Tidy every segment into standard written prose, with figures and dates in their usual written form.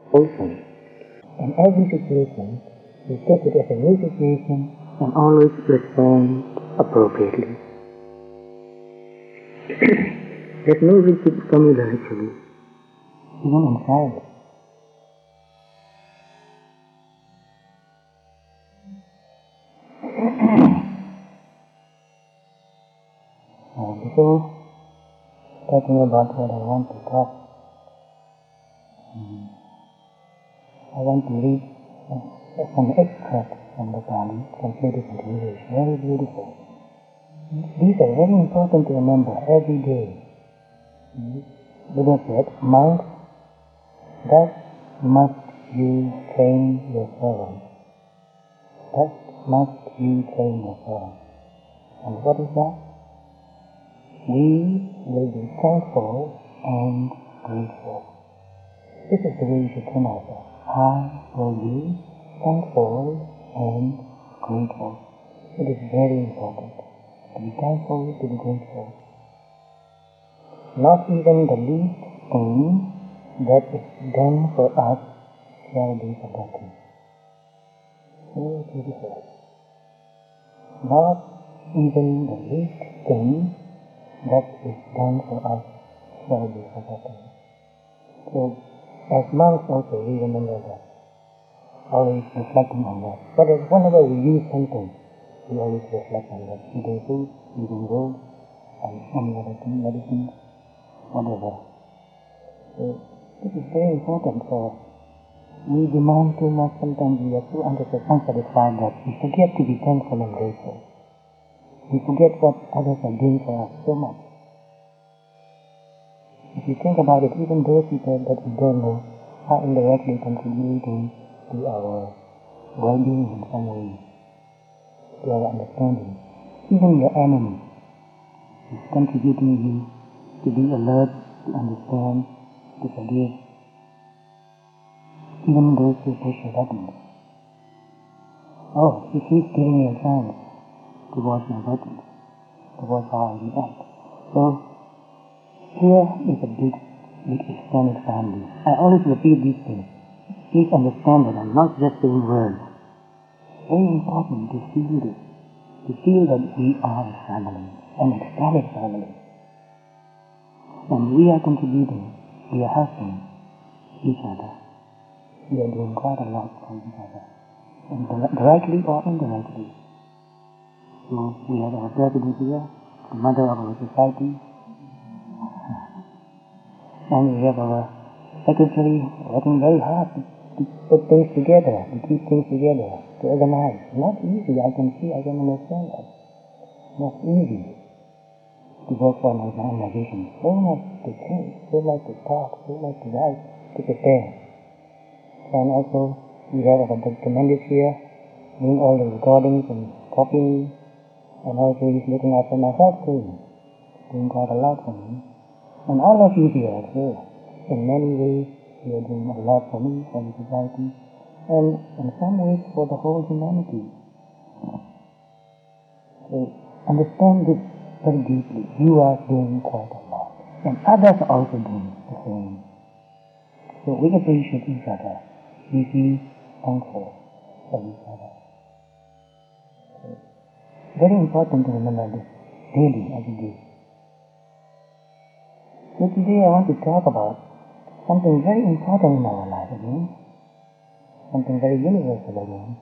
ocean. In every situation, we take it as a new situation and always respond appropriately. There's no rigid formula actually, even in science. Before talking about what I want to talk, I want to read some extract from the Pali, translated into English. Very beautiful. These are very important to remember every day. Buddha said, "Monks, thus must you train your servants. Thus must you train your servants." And what is that? We will be thankful and grateful. This is the way we should train ourselves. I will be thankful and grateful. It is very important to be thankful, to be grateful. Not even the least thing that is done for us shall be forgotten. Very beautiful. Not even the least thing that is done for us shall be forgotten. So, as monks also, we remember that. Always reflecting on that. But whenever we use something, we always reflect on that. Eating food, eating gold, and any other thing, medicine, whatever. So, this is very important for us. We demand too much, sometimes we are too unsatisfied that we forget to be thankful and grateful. We forget what others are doing for us so much. If you think about it, even those people that we don't know are indirectly contributing to our well-being in some way, to our understanding. Even your enemy is contributing you to be alert, to understand, to forgive. Even those who push your buttons. Oh, he keeps giving me a chance to watch my buttons, to watch how I react. So, here is a big extended family. I always repeat these things. Please understand that I'm not just saying words. Very important to feel this, to feel that we are a family, an extended family. And we are contributing, we are helping each other. We are doing quite a lot for each other, directly or indirectly. So we have our president here, the mother of our society, and we have our secretary working very hard to put things together, to keep things together, to organize. Not easy, I can see, I can understand that. Not easy to work for an organization. So much to think, so much to talk, so much to write, to prepare. And also, we have our documenters here, doing all the recordings and copying, and also he's looking after my health too, doing quite a lot for me. And all of you here also, in many ways, you are doing a lot for me, for the society, and in some ways for the whole humanity. So, understand this very deeply. You are doing quite a lot, and others are also doing the same. So we appreciate each other. We feel thankful for each other. So, very important to remember this daily, every day. So today I want to talk about something very important in our life again, something very universal again.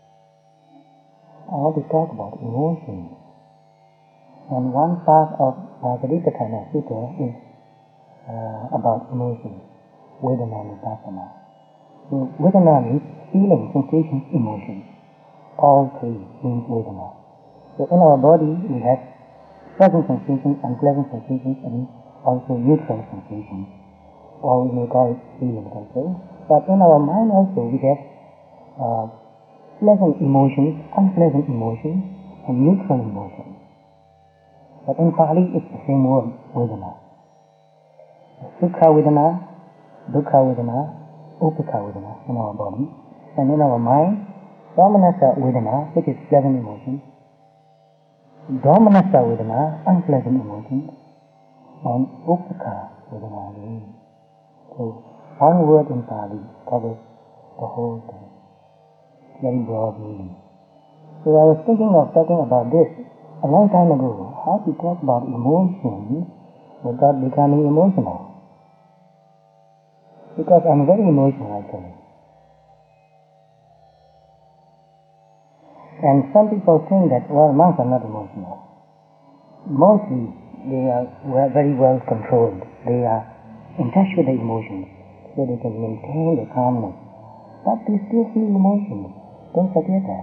I want to talk about emotions. And one part of Bhagavatātthana Sutta is about emotions, Vedana-Nupassana. So Vedana means feeling, sensations, emotions. All three means Vedana. So in our body we have pleasant sensations, unpleasant sensations, and also neutral sensations. Or we may call it feelings also. But in our mind also we have pleasant emotions, unpleasant emotions, and neutral emotions. But in Pali it's the same word, Vedana. Sukha Vedana, Dukkha Vedana, Upekkha Vedana in our body. And in our mind, Domanassa Vedana, which is pleasant emotion, Domanassa Vedana, unpleasant emotion, and Upekkha Vedana. So One word in Pali covers the whole thing. Very broad meaning. So I was thinking of talking about this a long time ago, how to talk about emotions without becoming emotional. Because I'm very emotional actually. And some people think that, well, monks are not emotional. Mostly, they are very well controlled. They are in touch with the emotions, so they can maintain the calmness. But they still feel emotions. Don't forget that.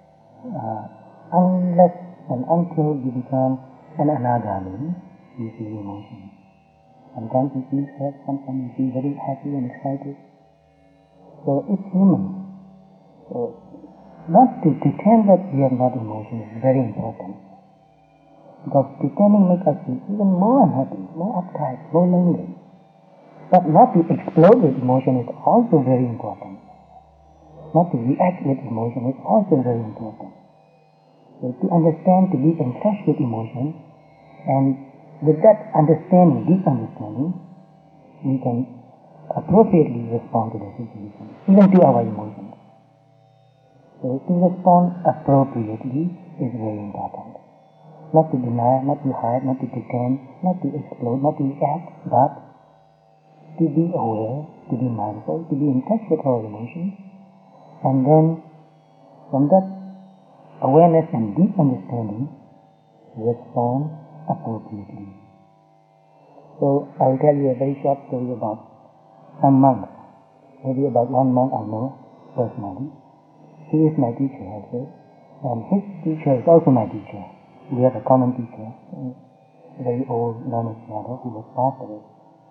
Unless and until you become an anagami, you feel emotions. Sometimes you feel sad, sometimes you feel very happy and excited. So it's human. So not to pretend that we are not emotional is very important. Because pretending makes us feel even more unhappy, more uptight, more lonely. But not to explode with emotion is also very important. Not to react with emotion is also very important. So to understand, to be in touch with emotion, and with that understanding, deep understanding, we can appropriately respond to the situation, even to our emotions. So to respond appropriately is very important. Not to deny, not to hide, not to pretend, not to explode, not to react, but to be aware, to be mindful, to be in touch with our emotions, and then from that awareness and deep understanding, respond appropriately. So I'll tell you a very short story about some monks. Maybe about one monk I know personally. He is my teacher also, and his teacher is also my teacher. We have a common teacher, a very old learned father who was passed away.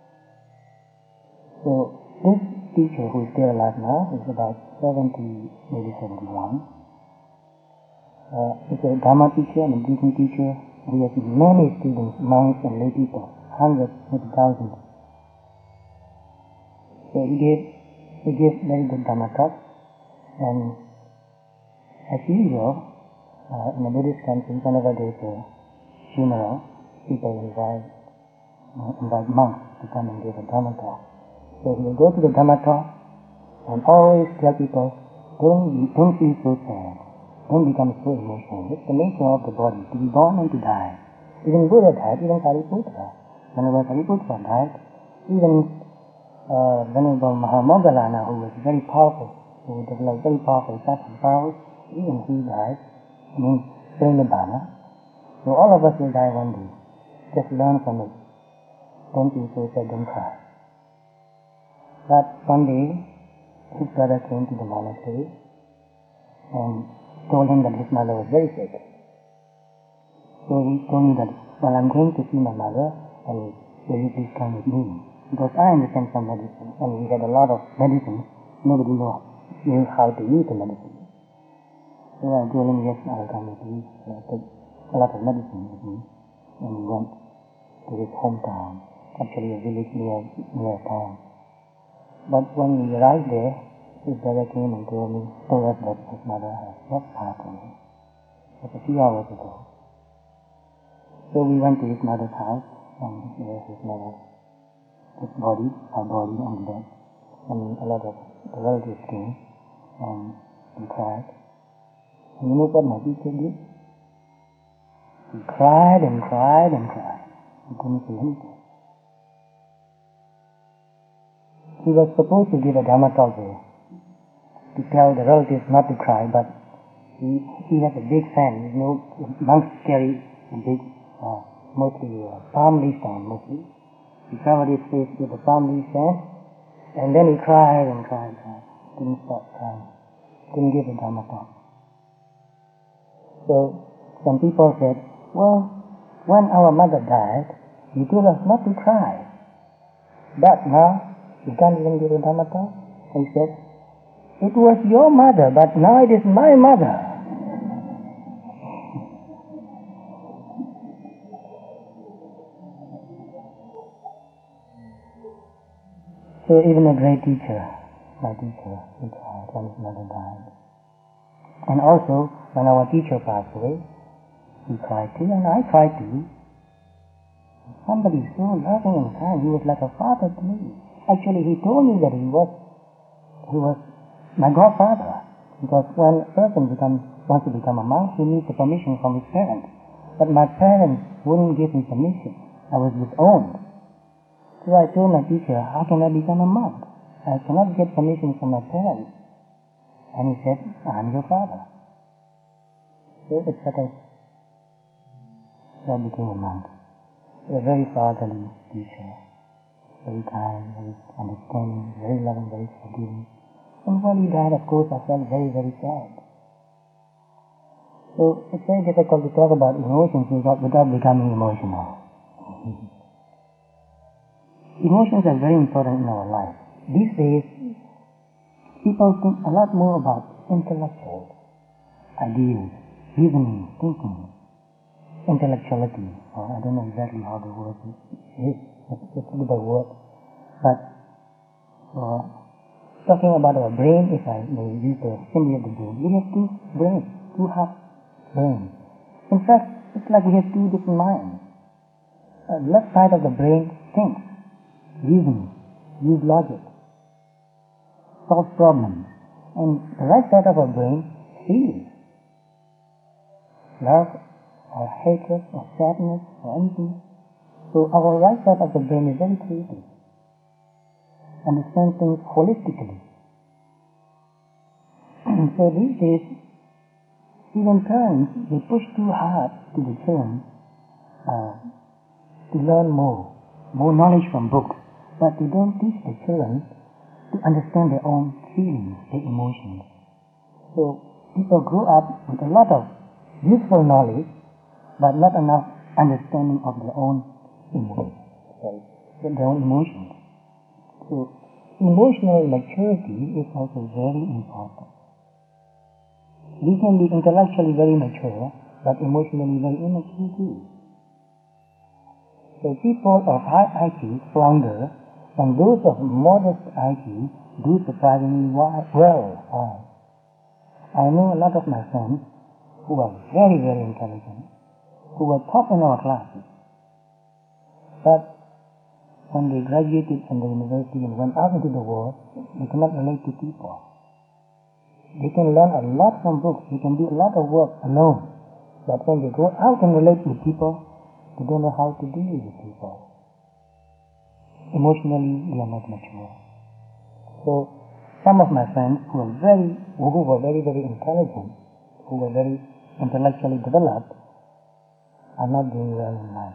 So this teacher, who is still alive now, is about 70, maybe 71. He's a Dharma teacher and a teaching teacher. He has many students, monks and lay people, hundreds, maybe thousands. So he gave very good Dharma talks, and as usual, in a Buddhist country, whenever there is a funeral, people invite monks to come and give a Dhamma talk. So he will go to the Dhamma talk and always tell people, don't feel so sad, don't become so emotional. It's the nature of the body, to be born and to die. Even Buddha died, even Sariputta. Whenever Sariputta died, even Venerable Mahamoggallana, who was very powerful, who developed very powerful psychic powers, even he died, Srinivana. So all of us will die one day. Just learn from it. Don't be so sad, don't cry. But one day, his brother came to the monastery and told him that his mother was very sick. So he told me that, well, I'm going to see my mother, and will you please come with me? Because I understand some medicine, and we had a lot of medicine. Nobody knew how to use the medicine. So I told him, yes, I'll come with you. So I took a lot of medicine with me, and we went to his hometown, actually a village near town. But when we arrived there, his brother came and told us that his mother had just passed away. It was a few hours ago. So we went to his mother's house, and there his body, her body on the bed, and a lot of the relatives came, and we cried. And you know what my teacher did? He cried and cried and cried. He couldn't say anything. He was supposed to give a Dhamma talk there, to tell the relatives not to cry, but he has a big fan. You know, monks carry a big, mostly palm leaf fan, mostly. He covered his face with a palm leaf fan, and then he cried and cried and cried. Couldn't stop crying. Couldn't give a Dhamma talk. So some people said, well, when our mother died, you told us not to cry. But now, you can't even give a Dhamma talk? He said, it was your mother, but now it is my mother. So even a great teacher, my teacher, he cried when his mother died. And also, when our teacher passed away, he cried too, and I cried too. Somebody so loving and kind, he was like a father to me. Actually, he told me that he was my godfather. Because when a person wants to become a monk, he needs the permission from his parents. But my parents wouldn't give me permission. I was disowned. So I told my teacher, how can I become a monk? I cannot get permission from my parents. And he said, I'm your father. So it's like I became a monk. A very fatherly teacher. Very kind, very understanding, very loving, very forgiving. And when he died, of course, I felt very, very sad. So it's very difficult to talk about emotions without becoming emotional. Emotions are very important in our life. These days, people think a lot more about intellectual ideas, reasoning, thinking, intellectuality. Or I don't know exactly how the word is. It's a little word. But talking about our brain, if I may use the symbol of the brain, we have two brains, two half brains. In fact, it's like we have two different minds. The left side of the brain thinks, reasons, use logic, solve problems. And the right side of our brain feels. Love, or hatred, or sadness, or anything. So our right side of the brain is very creative. Understand things holistically. So these days, even parents, they push too hard to the children to learn more knowledge from books, but they don't teach the children to understand their own feelings, their emotions. So people grow up with a lot of useful knowledge, but not enough understanding of their own emotions. So emotional maturity is also very important. We can be intellectually very mature, but emotionally very immature too. So people of high IQ flounder, and those of modest IQ do surprisingly well. I know a lot of my friends who are very, very intelligent, who were top in our classes, but when they graduated from the university and went out into the world, they cannot relate to people. They can learn a lot from books, they can do a lot of work alone, but when they go out and relate with people, they don't know how to deal with people. Emotionally, they are not mature. So, some of my friends who were very, very intelligent, who were very intellectually developed, are not doing well in life.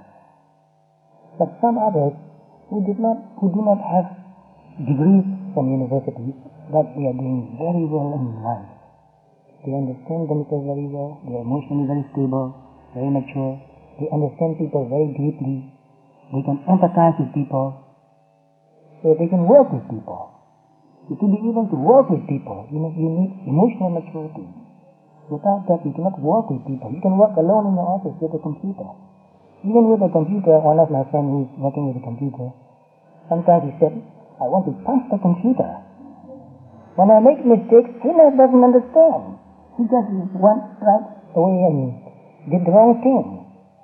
But some others who do not have degrees from universities, but they are doing very well in life. They understand themselves very well, they are emotionally very stable, very mature, they understand people very deeply, they can empathize with people, so they can work with people. So to be able to work with people, you need emotional maturity. Without that, you cannot work with people. You can work alone in the office with a computer. Even with a computer, one of my friends who is working with a computer, sometimes he said, I want to punch the computer. When I make mistakes, he doesn't understand. He just went right away and did the wrong thing.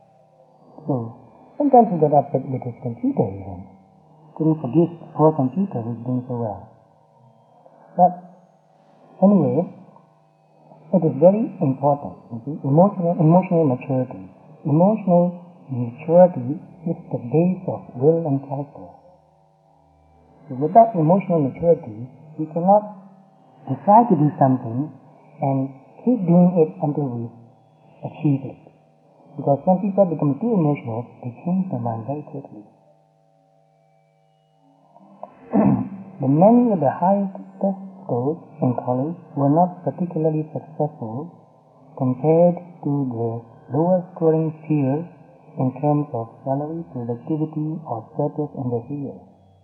So, sometimes he got upset with his computer even. Couldn't forgive poor computer who's doing so well. But, anyway, it is very important, emotional maturity. Emotional maturity is the base of will and character. So without emotional maturity, we cannot decide to do something and keep doing it until we achieve it. Because when people become too emotional, they change their mind very quickly. The men with the highest test scores in college were not particularly successful compared to the lower scoring peers in terms of salary, productivity, or status in their field.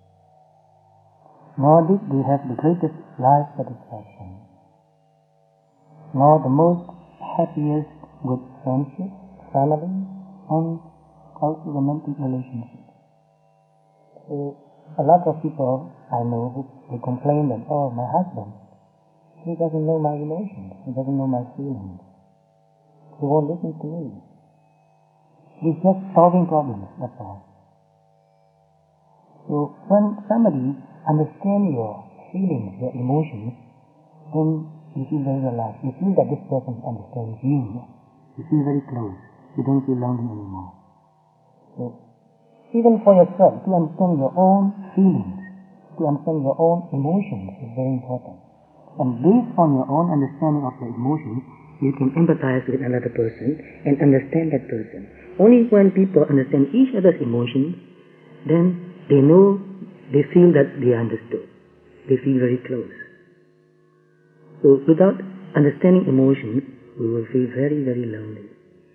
Nor did they have the greatest life satisfaction, nor the most happiest with friendship, family, and also romantic relationships. So, a lot of people I know who they complain that, oh, my husband, he doesn't know my emotions, he doesn't know my feelings, he won't listen to me. He's just solving problems, that's all. So when somebody understand your feelings, your emotions, then you feel very relaxed. You feel that this person understands you. You feel very close. You don't feel lonely anymore. So, even for yourself, to understand your own feelings, to understand your own emotions is very important. And based on your own understanding of your emotions, you can empathize with another person and understand that person. Only when people understand each other's emotions, then they know, they feel that they are understood. They feel very close. So without understanding emotions, we will feel very, very lonely.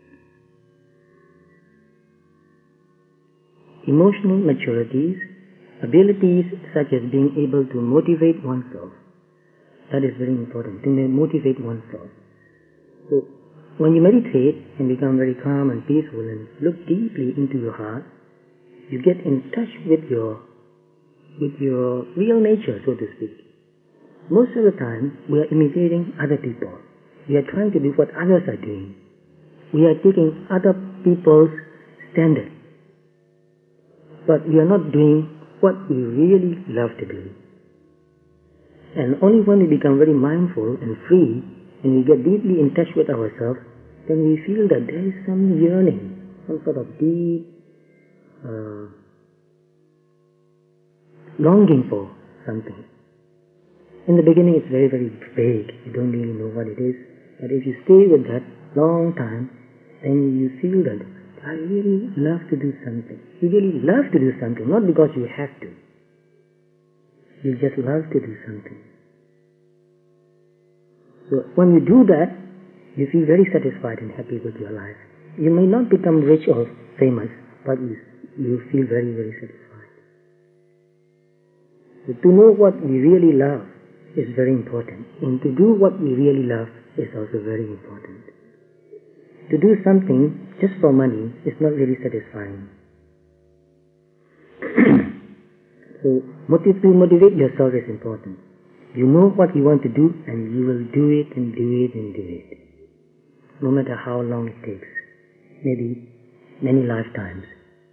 Emotional maturities, abilities such as being able to motivate oneself, that is very important, to motivate oneself. So when you meditate and become very calm and peaceful and look deeply into your heart, you get in touch with your real nature, so to speak. Most of the time, we are imitating other people. We are trying to do what others are doing. We are taking other people's standard. But we are not doing what we really love to do. And only when we become very mindful and free, and we get deeply in touch with ourselves, then we feel that there is some yearning, some sort of deep longing for something. In the beginning it's very, very vague. You don't really know what it is. But if you stay with that long time, then you feel that I really love to do something. You really love to do something, not because you have to. You just love to do something. So when you do that, you feel very satisfied and happy with your life. You may not become rich or famous, but you feel very, very satisfied. So to know what we really love is very important. And to do what we really love is also very important. To do something just for money is not really satisfying. So to motivate yourself is important. You know what you want to do and you will do it and do it and do it. No matter how long it takes. Maybe many lifetimes.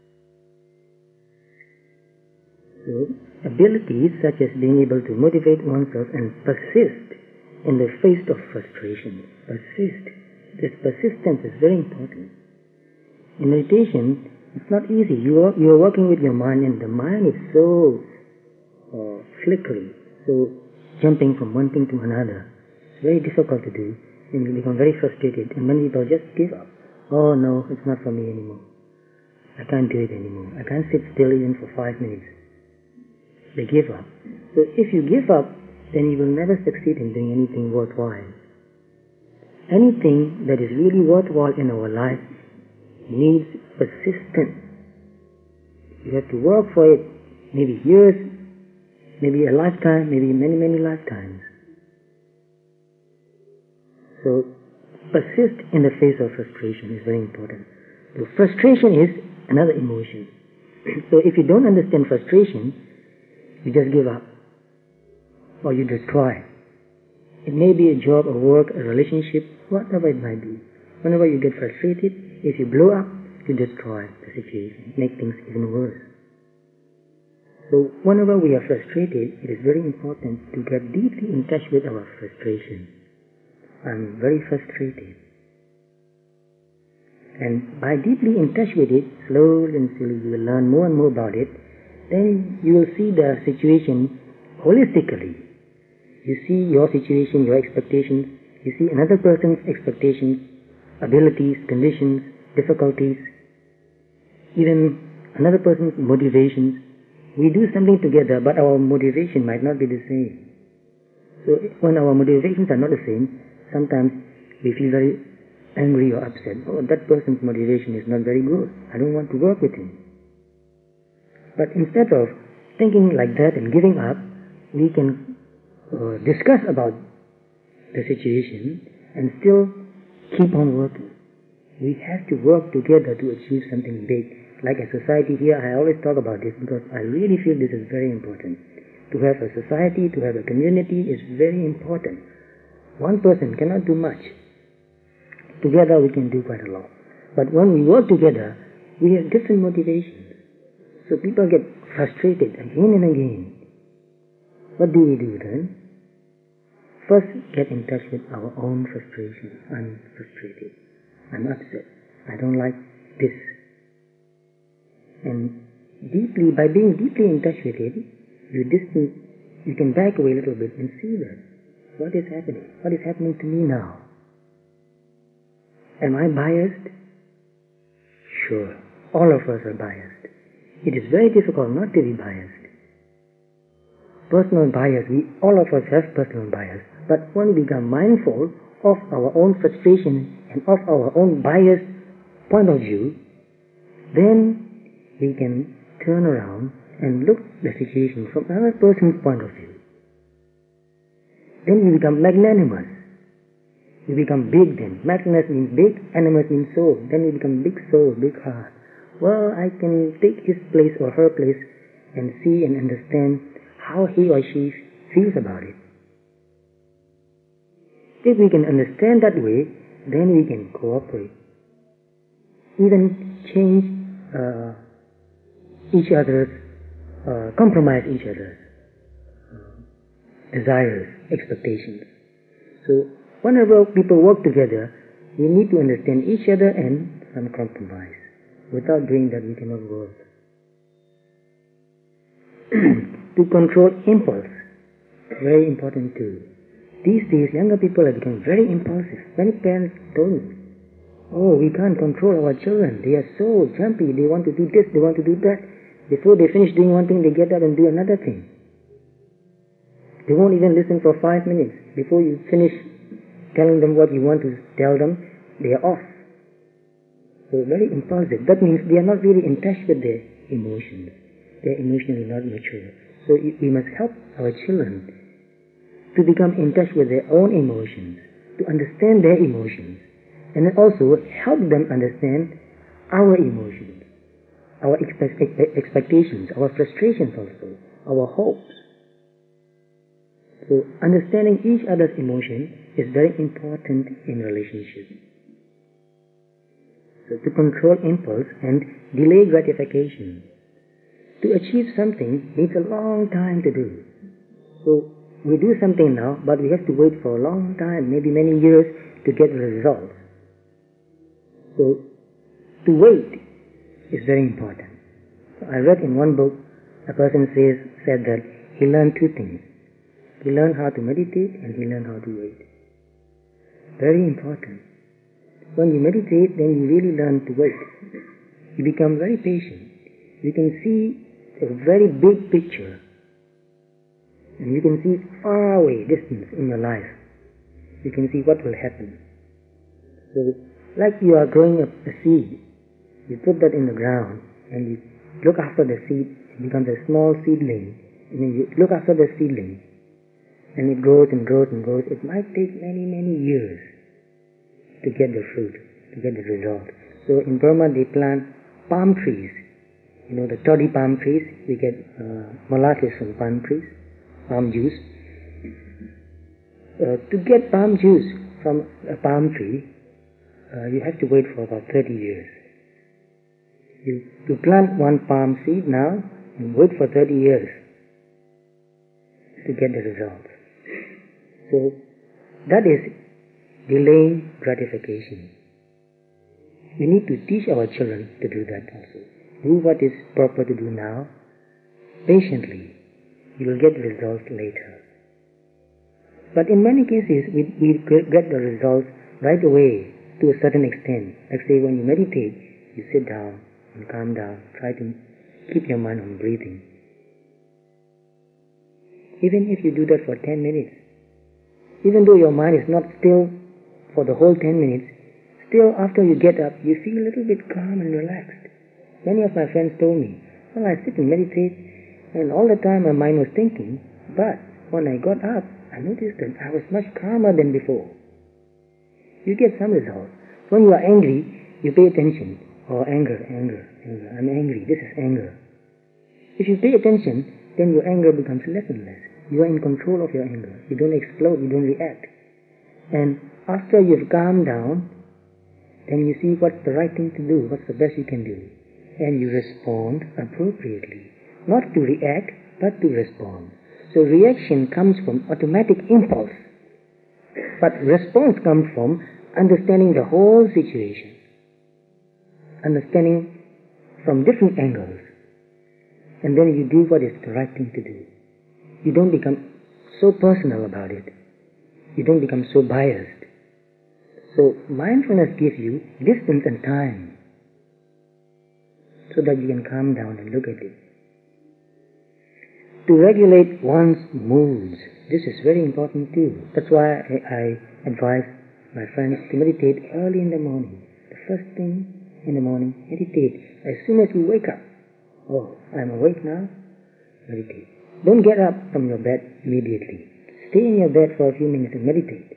So abilities such as being able to motivate oneself and persist in the face of frustration. Persist. This persistence is very important. In meditation, it's not easy. You are working with your mind and the mind is so flickery, so jumping from one thing to another. It's very difficult to do and you become very frustrated and many people just give up. Oh no, it's not for me anymore. I can't do it anymore. I can't sit still even for 5 minutes. They give up. So if you give up, then you will never succeed in doing anything worthwhile. Anything that is really worthwhile in our life needs persistence. You have to work for it, maybe years, maybe a lifetime, maybe many, many lifetimes. So persist in the face of frustration is very important. So frustration is another emotion. So if you don't understand frustration, you just give up or you destroy. It may be a job, a work, a relationship, whatever it might be. Whenever you get frustrated, if you blow up, you destroy the situation, make things even worse. So whenever we are frustrated, it is very important to get deeply in touch with our frustration. I'm very frustrated. And by deeply in touch with it, slowly and slowly you will learn more and more about it. Then you will see the situation holistically. You see your situation, your expectations. You see another person's expectations, abilities, conditions, difficulties, even another person's motivations. We do something together, but our motivation might not be the same. So when our motivations are not the same, sometimes we feel very angry or upset. Oh, that person's motivation is not very good. I don't want to work with him. But instead of thinking like that and giving up, we can discuss about the situation and still keep on working. We have to work together to achieve something big. Like a society here, I always talk about this because I really feel this is very important. To have a society, to have a community is very important. One person cannot do much. Together we can do quite a lot. But when we work together, we have different motivations. So people get frustrated again and again. What do we do then? First, get in touch with our own frustration. I'm frustrated. I'm upset. I don't like this. And by being deeply in touch with it, you can back away a little bit and see that. What is happening? What is happening to me now? Am I biased? Sure. All of us are biased. It is very difficult not to be biased. Personal bias, all of us have personal bias. But when we become mindful of our own frustration and of our own biased point of view, then we can turn around and look at the situation from another person's point of view. Then we become magnanimous. We become big then. Magnanimous means big, animus means soul. Then we become big soul, big heart. Well, I can take his place or her place and see and understand how he or she feels about it. If we can understand that way, then we can cooperate. Even change each other's, compromise each other's desires, expectations. So, whenever people work together, we need to understand each other and some compromise. Without doing that, we cannot work. To control impulse, very important too. These days, younger people have become very impulsive. Many parents told me, oh, we can't control our children. They are so jumpy. They want to do this, they want to do that. Before they finish doing one thing, they get up and do another thing. They won't even listen for 5 minutes. Before you finish telling them what you want to tell them, they are off. So very impulsive. That means they are not really in touch with their emotions. They are emotionally not mature. So we must help our children to become in touch with their own emotions, to understand their emotions, and then also help them understand our emotions, our expectations, our frustrations also, our hopes. So understanding each other's emotion is very important in relationships. So to control impulse and delay gratification. To achieve something needs a long time to do. So we do something now, but we have to wait for a long time, maybe many years, to get results. So to wait is very important. I read in one book, a person said that he learned two things. He learned how to meditate and he learned how to wait. Very important. When you meditate, then you really learn to wait. You become very patient. You can see a very big picture. And you can see far away distance in your life. You can see what will happen. So, like you are growing up a seed, you put that in the ground and you look after the seed, it becomes a small seedling. And then you look after the seedling and it grows and grows and grows. It might take many, many years to get the fruit, to get the result. So in Burma they plant palm trees. You know, the toddy palm trees, we get molasses from palm trees, palm juice. To get palm juice from a palm tree, you have to wait for about 30 years. You plant one palm seed now and wait for 30 years to get the result. So that is delaying gratification. We need to teach our children to do that also. Do what is proper to do now, patiently. You will get the results later. But in many cases, we get the results right away to a certain extent. Like say when you meditate, you sit down and calm down. Try to keep your mind on breathing. Even if you do that for 10 minutes, even though your mind is not still for the whole 10 minutes, still after you get up, you feel a little bit calm and relaxed. Many of my friends told me, well, I sit and meditate, and all the time my mind was thinking, but when I got up, I noticed that I was much calmer than before. You get some results. When you are angry, you pay attention. Oh, anger. I'm angry. This is anger. If you pay attention, then your anger becomes less and less. You are in control of your anger. You don't explode, you don't react. And after you've calmed down, then you see what's the right thing to do, what's the best you can do. And you respond appropriately. Not to react, but to respond. So reaction comes from automatic impulse, but response comes from understanding the whole situation, understanding from different angles, and then you do what is the right thing to do. You don't become so personal about it. You don't become so biased. So mindfulness gives you distance and time so that you can calm down and look at it. To regulate one's moods, this is very important too. That's why I advise my friends to meditate early in the morning. The first thing in the morning, meditate. As soon as you wake up, oh, I'm awake now, meditate. Don't get up from your bed immediately. Stay in your bed for a few minutes and meditate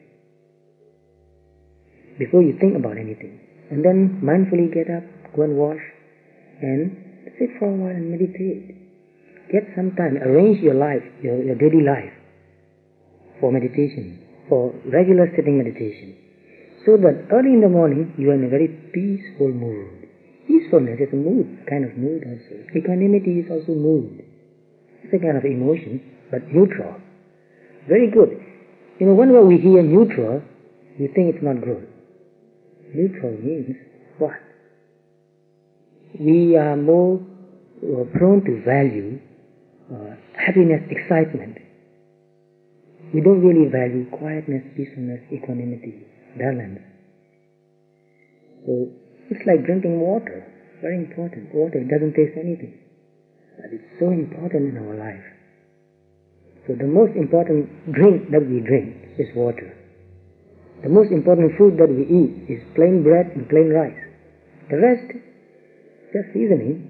before you think about anything. And then mindfully get up, go and wash, and sit for a while and meditate. Get some time, arrange your life, your daily life for meditation, for regular sitting meditation, so that early in the morning you are in a very peaceful mood. Peacefulness is a mood, kind of mood also. Equanimity is also mood. It's a kind of emotion, but neutral. Very good. Whenever we hear neutral, we think it's not good. Neutral means what? We are more prone to value happiness, excitement. We don't really value quietness, peacefulness, equanimity, balance. So it's like drinking water. Very important. Water doesn't taste anything, but it's so important in our life. So the most important drink that we drink is water. The most important food that we eat is plain bread and plain rice. The rest, just seasoning.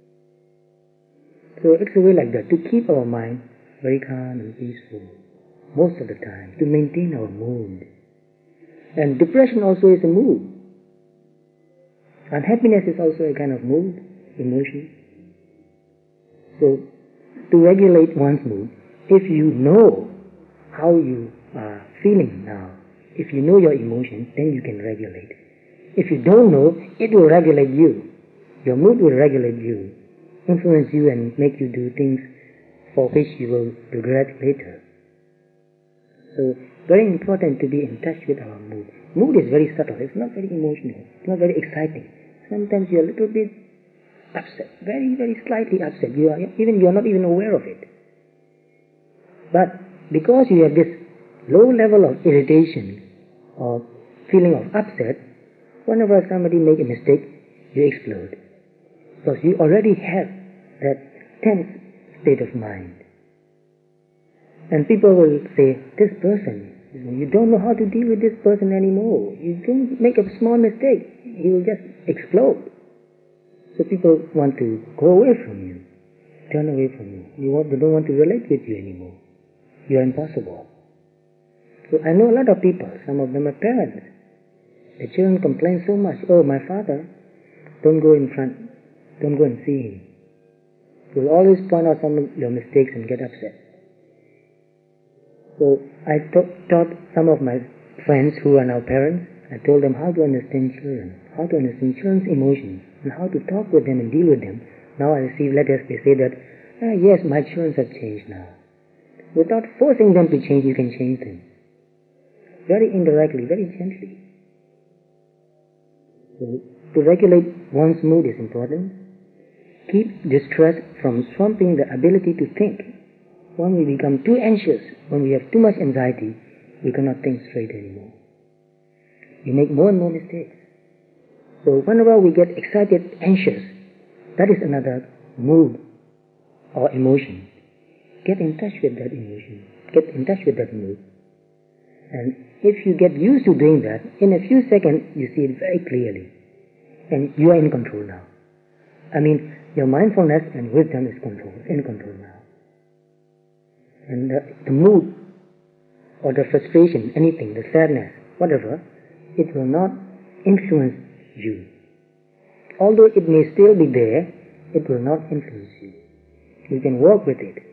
So it's a way like that, to keep our mind very calm and peaceful most of the time, to maintain our mood. And depression also is a mood. Unhappiness is also a kind of mood, emotion. So to regulate one's mood, if you know how you are feeling now, if you know your emotion, then you can regulate. If you don't know, it will regulate you. Your mood will regulate you, influence you and make you do things for which you will regret later. So, very important to be in touch with our mood. Mood is very subtle. It's not very emotional. It's not very exciting. Sometimes you're a little bit upset, very, very slightly upset. You're not even aware of it. But because you have this low level of irritation or feeling of upset, whenever somebody makes a mistake, you explode. Because you already have that tense state of mind. And people will say, this person, you don't know how to deal with this person anymore. You don't make a small mistake, he will just explode. So people want to go away from you, turn away from you. They don't want to relate with you anymore. You are impossible. So I know a lot of people, some of them are parents. The children complain so much, oh, my father, don't go in front, don't go and see him. He will always point out some of your mistakes and get upset. So I taught some of my friends who are now parents, I told them how to understand children, how to understand children's emotions, and how to talk with them and deal with them. Now I receive letters, they say that, yes, my children have changed now. Without forcing them to change, you can change them. Very indirectly, very gently. So, to regulate one's mood is important. Keep distress from swamping the ability to think. When we become too anxious, when we have too much anxiety, we cannot think straight anymore. We make more and more mistakes. So whenever we get excited, anxious, that is another mood or emotion. Get in touch with that emotion. Get in touch with that mood. And if you get used to doing that, in a few seconds you see it very clearly. And you are in control now. Your mindfulness and wisdom is in control now. And the mood or the frustration, anything, the sadness, whatever, it will not influence you. Although it may still be there, it will not influence you. You can work with it.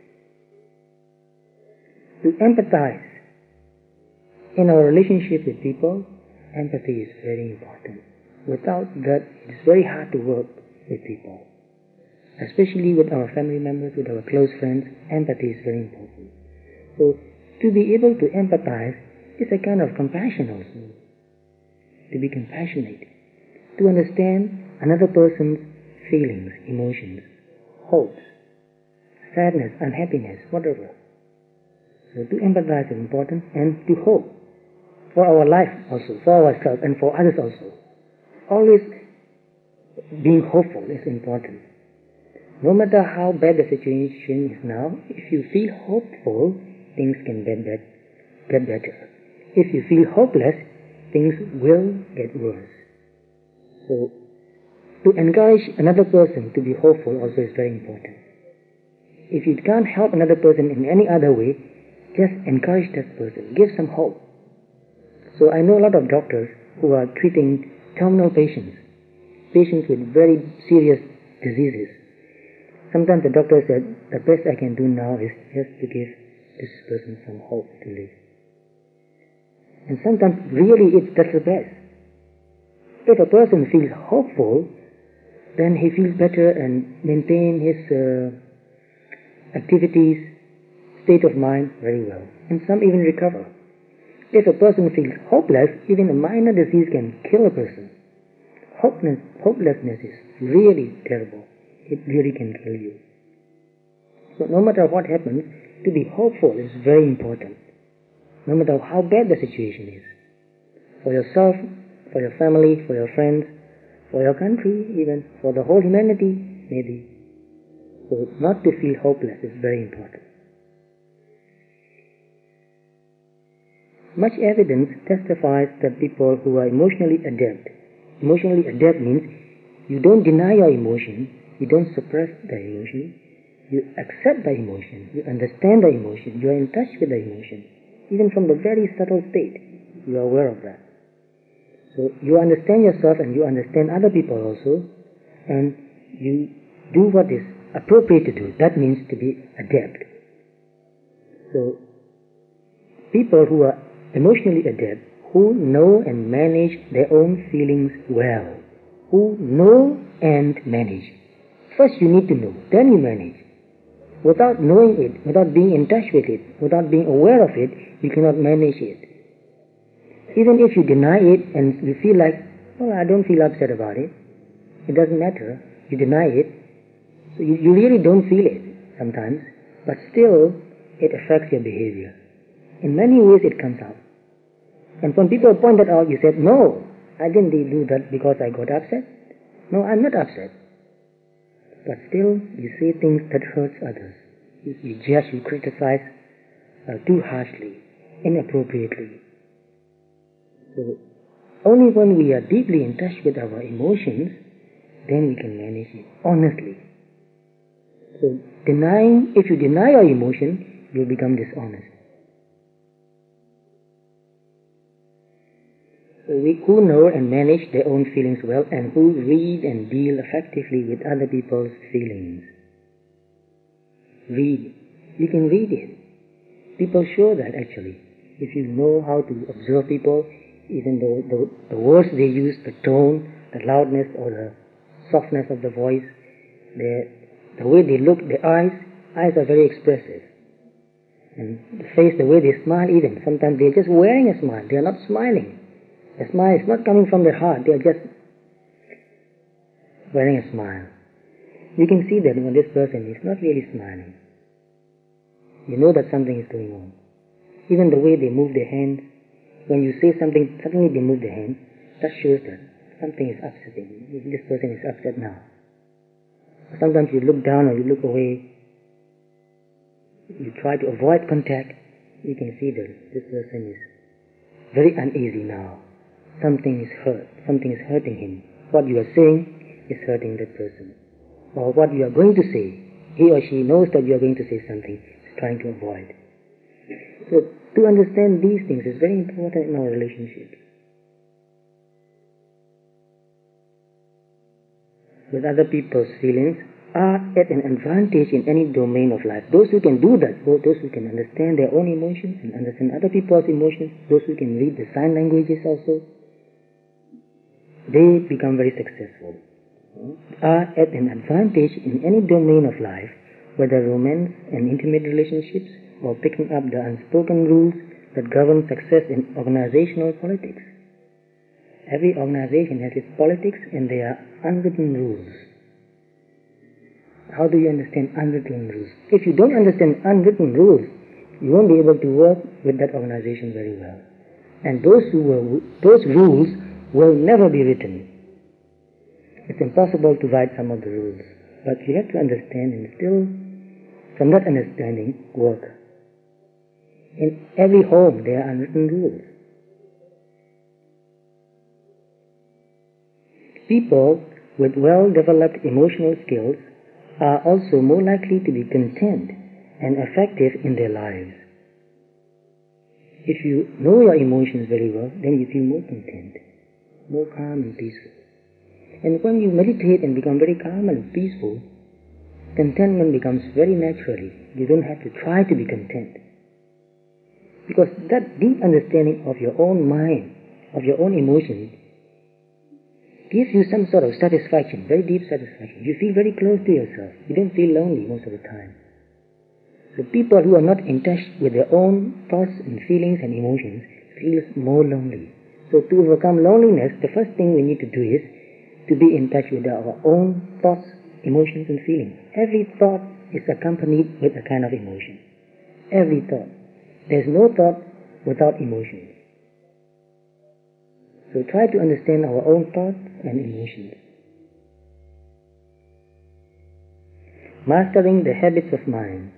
To empathize in our relationship with people, empathy is very important. Without that, it's very hard to work with people. especially with our family members, with our close friends. Empathy is very important. So, to be able to empathize is a kind of compassion also. To be compassionate, to understand another person's feelings, emotions, hopes, sadness, unhappiness, whatever. So to empathize is important, and to hope for our life also, for ourselves and for others also. Always being hopeful is important. No matter how bad the situation is now, if you feel hopeful, things can get better. If you feel hopeless, things will get worse. So, to encourage another person to be hopeful also is very important. If you can't help another person in any other way, just encourage that person, give some hope. So I know a lot of doctors who are treating terminal patients with very serious diseases. Sometimes the doctor said, the best I can do now is just to give this person some hope to live. And sometimes really that's the best. If a person feels hopeful, then he feels better and maintain his activities, state of mind very well. And some even recover. If a person feels hopeless, even a minor disease can kill a person. Hopelessness is really terrible. It really can kill you. So no matter what happens, to be hopeful is very important. No matter how bad the situation is. For yourself, for your family, for your friends, for your country, even for the whole humanity, maybe. So not to feel hopeless is very important. Much evidence testifies that people who are emotionally adept means you don't deny your emotion, you don't suppress the emotion, you accept the emotion, you understand the emotion, you are in touch with the emotion. Even from the very subtle state, you are aware of that. So you understand yourself and you understand other people also, and you do what is appropriate to do. That means to be adept. So people who are emotionally adept, who know and manage their own feelings well, who know and manage. First you need to know, then you manage. Without knowing it, without being in touch with it, without being aware of it, you cannot manage it. Even if you deny it and you feel like, oh, I don't feel upset about it, it doesn't matter, you deny it, so you really don't feel it sometimes, but still it affects your behavior. In many ways it comes out. And when people point that out, you said, no, I didn't do that because I got upset. No, I'm not upset. But still, you say things that hurts others. You judge, you criticize too harshly, inappropriately. So, only when we are deeply in touch with our emotions, then we can manage it honestly. So, if you deny your emotion, you'll become dishonest. So who know and manage their own feelings well, and who read and deal effectively with other people's feelings. Read. You can read it. People show that actually. If you know how to observe people, even the words they use, the tone, the loudness or the softness of the voice, the way they look, the eyes are very expressive. And the face, the way they smile even. Sometimes they're just wearing a smile. They are not smiling. The smile is not coming from their heart. They are just wearing a smile. You can see that when this person is not really smiling. You know that something is going on. Even the way they move their hands. When you say something, suddenly they move their hands. That shows that something is upsetting. This person is upset now. Sometimes you look down or you look away. You try to avoid contact. You can see that this person is very uneasy now. Something is hurt. Something is hurting him. What you are saying is hurting that person. Or what you are going to say, he or she knows that you are going to say something, is trying to avoid. So to understand these things is very important in our relationships. With other people's feelings are at an advantage in any domain of life. Those who can do that, those who can understand their own emotions and understand other people's emotions, those who can read the sign languages also, they become very successful. are at an advantage in any domain of life, whether romance and intimate relationships or picking up the unspoken rules that govern success in organizational politics. Every organization has its politics and there are unwritten rules. How do you understand unwritten rules? If you don't understand unwritten rules, you won't be able to work with that organization very well. And those rules will never be written. It's impossible to write some of the rules, but you have to understand and still, from that understanding, work. In every home there are unwritten rules. People with well-developed emotional skills are also more likely to be content and effective in their lives. If you know your emotions very well, then you feel more content, more calm and peaceful. And when you meditate and become very calm and peaceful, contentment becomes very naturally. You don't have to try to be content. Because that deep understanding of your own mind, of your own emotions, gives you some sort of satisfaction, very deep satisfaction. You feel very close to yourself. You don't feel lonely most of the time. The people who are not in touch with their own thoughts and feelings and emotions feel more lonely. So to overcome loneliness, the first thing we need to do is to be in touch with our own thoughts, emotions and feelings. Every thought is accompanied with a kind of emotion. Every thought. There's no thought without emotions. So try to understand our own thoughts and emotions. Mastering the habits of mind.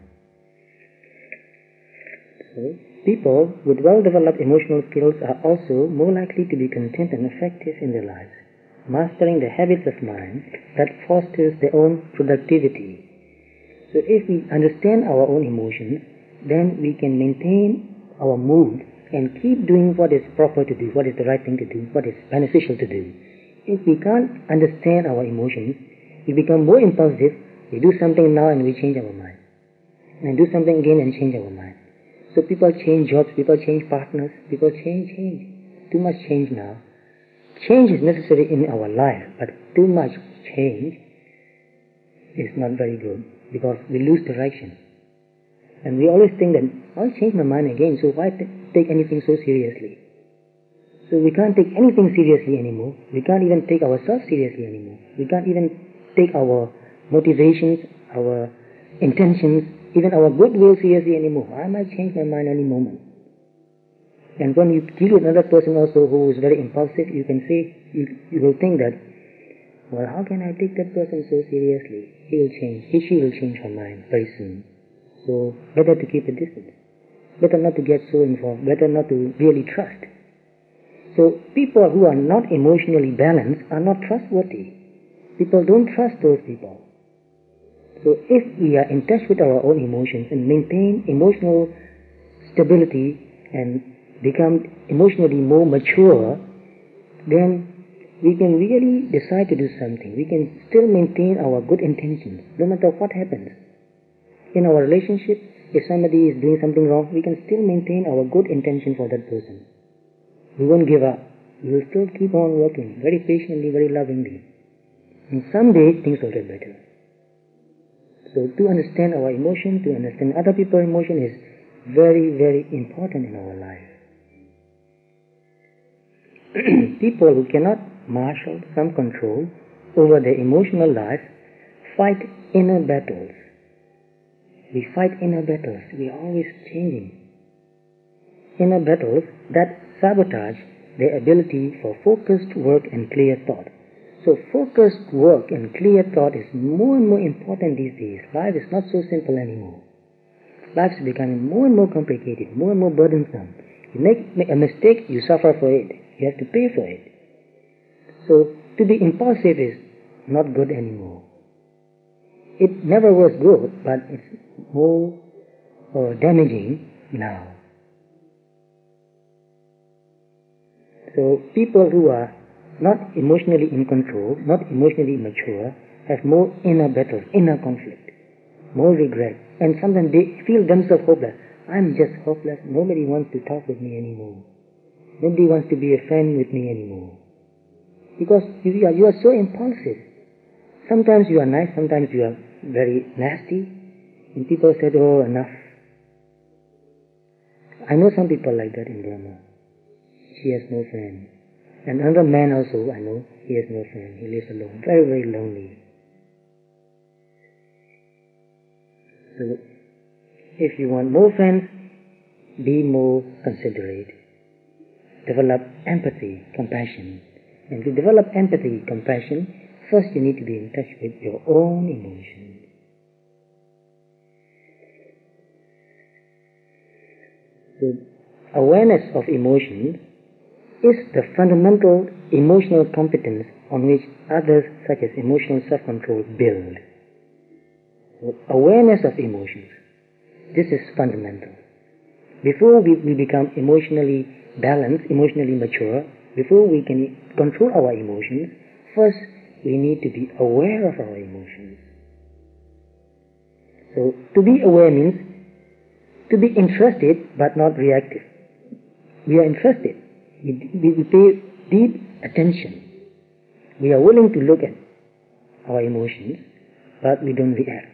So, people with well-developed emotional skills are also more likely to be content and effective in their lives. Mastering the habits of mind that fosters their own productivity. So if we understand our own emotions, then we can maintain our mood and keep doing what is proper to do, what is the right thing to do, what is beneficial to do. If we can't understand our emotions, we become more impulsive. We do something now and we change our mind. And do something again and change our mind. So people change jobs, people change partners, people change. Too much change now. Change is necessary in our life, but too much change is not very good because we lose direction. And we always think that, I'll change my mind again, so why take anything so seriously? So we can't take anything seriously anymore. We can't even take ourselves seriously anymore. We can't even take our motivations, our intentions, even our goodwill seriously anymore. I might change my mind any moment. And when you deal with another person also who is very impulsive, you can say, you will think that, well, how can I take that person so seriously? She will change her mind very soon. So better to keep a distance. Better not to get so involved. Better not to really trust. So people who are not emotionally balanced are not trustworthy. People don't trust those people. So if we are in touch with our own emotions and maintain emotional stability and become emotionally more mature, then we can really decide to do something. We can still maintain our good intentions, no matter what happens. In our relationship, if somebody is doing something wrong, we can still maintain our good intention for that person. We won't give up. We will still keep on working, very patiently, very lovingly. And someday, things will get better. So to understand our emotion, to understand other people's emotion is very, very important in our life. People who cannot marshal some control over their emotional life fight inner battles. We fight inner battles. We are always changing. Inner battles that sabotage their ability for focused work and clear thought. So focused work and clear thought is more and more important these days. Life is not so simple anymore. Life is becoming more and more complicated, more and more burdensome. You make a mistake, you suffer for it. You have to pay for it. So to be impulsive is not good anymore. It never was good, but it's more damaging now. So people who are not emotionally in control, not emotionally mature, have more inner battles, inner conflict, more regret, and sometimes they feel themselves hopeless. I'm just hopeless. Nobody wants to talk with me anymore. Nobody wants to be a friend with me anymore. Because you are so impulsive. Sometimes you are nice, sometimes you are very nasty, and people said, oh, enough. I know some people like that in Burma. She has no friend. And another man also, I know, he has no friend. He lives alone, very, very lonely. So, if you want more friends, be more considerate. Develop empathy, compassion. And to develop empathy, compassion, first you need to be in touch with your own emotions. So, awareness of emotions is the fundamental emotional competence on which others, such as emotional self-control, build. So, awareness of emotions, this is fundamental. Before we become emotionally balanced, emotionally mature, before we can control our emotions, first we need to be aware of our emotions. So, to be aware means to be interested but not reactive. We are interested. We pay deep attention. We are willing to look at our emotions, but we don't react.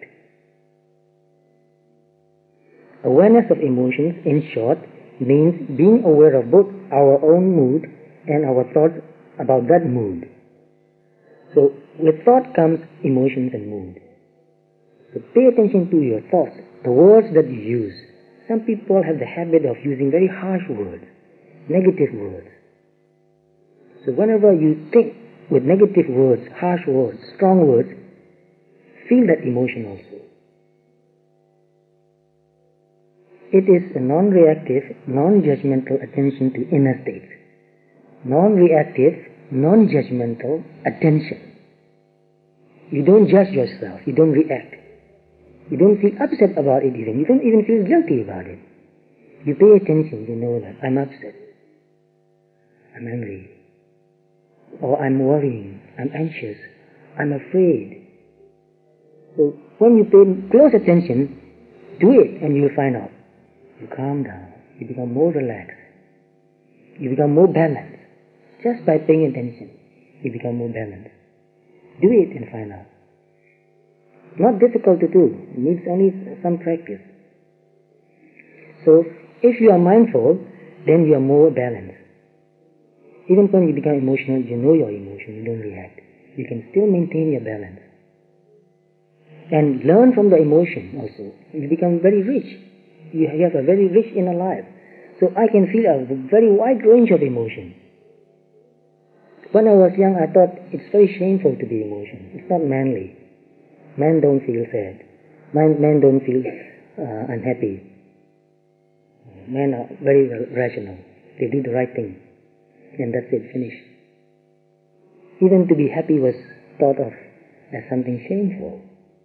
Awareness of emotions, in short, means being aware of both our own mood and our thoughts about that mood. So, with thought comes emotions and mood. So, pay attention to your thoughts, the words that you use. Some people have the habit of using very harsh words, negative words. So, whenever you think with negative words, harsh words, strong words, feel that emotion also. It is a non-reactive, non-judgmental attention to inner states. Non-reactive, non-judgmental attention. You don't judge yourself, you don't react. You don't feel upset about it even. You don't even feel guilty about it. You pay attention, you know that I'm upset, I'm angry, or I'm worrying, I'm anxious, I'm afraid. So when you pay close attention, do it and you'll find out. You calm down, you become more relaxed, you become more balanced. Just by paying attention, you become more balanced. Do it and find out. Not difficult to do, it needs only some practice. So, if you are mindful, then you are more balanced. Even when you become emotional, you know your emotion, you don't react. You can still maintain your balance. And learn from the emotion also. You become very rich. You have a very rich inner life. So I can feel a very wide range of emotion. When I was young, I thought it's very shameful to be emotional. It's not manly. Men don't feel sad. Men don't feel unhappy. Men are very rational. They do the right thing. And that's it, finished. Even to be happy was thought of as something shameful.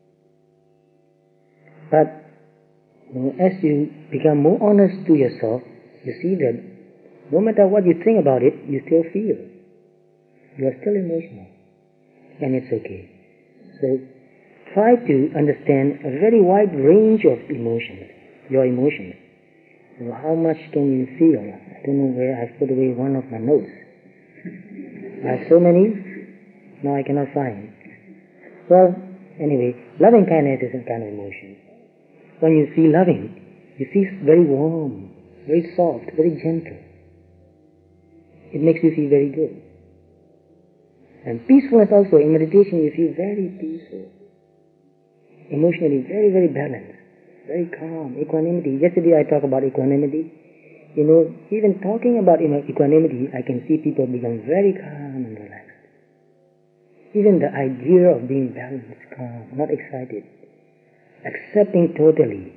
But as you become more honest to yourself, you see that no matter what you think about it, you still feel. You are still emotional. And it's okay. So try to understand a very wide range of emotions, your emotions. So how much can you feel? I don't know where I've put away one of my notes. I have so many, now I cannot find. Well, anyway, loving kindness is a kind of emotion. When you feel loving, you feel very warm, very soft, very gentle. It makes you feel very good. And peacefulness also, in meditation you feel very peaceful. Emotionally very, very balanced, very calm, equanimity. Yesterday I talked about equanimity. You know, even talking about equanimity, I can see people become very calm and relaxed. Even the idea of being balanced, calm, not excited. Accepting totally,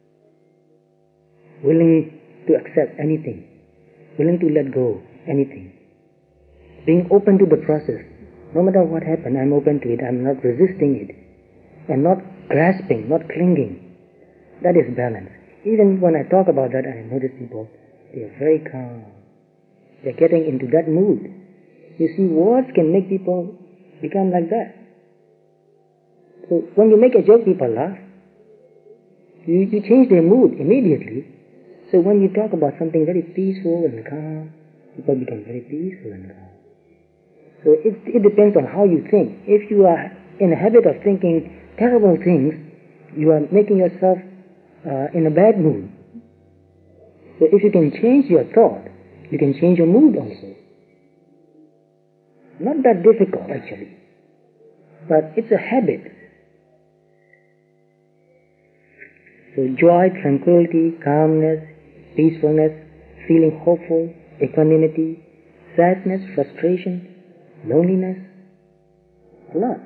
willing to accept anything, willing to let go anything, being open to the process. No matter what happens, I'm open to it, I'm not resisting it, and not grasping, not clinging. That is balance. Even when I talk about that, I notice people, they are very calm. They're getting into that mood. You see, words can make people become like that. So when you make a joke, people laugh. You change their mood immediately. So when you talk about something very peaceful and calm, people become very peaceful and calm. So it depends on how you think. If you are in a habit of thinking terrible things, you are making yourself in a bad mood. So if you can change your thought, you can change your mood also. Not that difficult actually, but it's a habit. So joy, tranquility, calmness, peacefulness, feeling hopeful, equanimity, sadness, frustration, loneliness, a lot.